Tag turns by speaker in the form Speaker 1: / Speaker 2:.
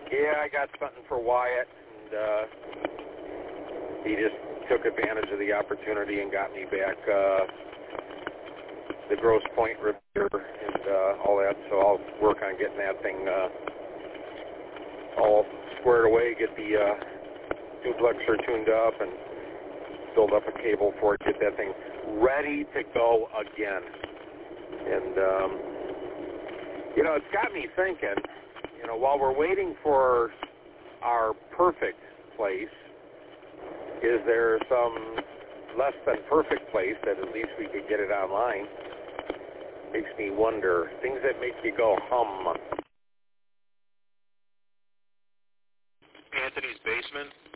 Speaker 1: Yeah, I got something for Wyatt, and he just took advantage of the opportunity and got me back the Grosse Pointe repair and all that. So I'll work on getting that thing all squared away, get the duplexer tuned up, and build up a cable for it, get that thing ready to go again. And, it's got me thinking, while we're waiting for our perfect place, is there some less than perfect place that at least we could get it online? Makes me wonder. Things that make you go hum.
Speaker 2: Anthony's Basement.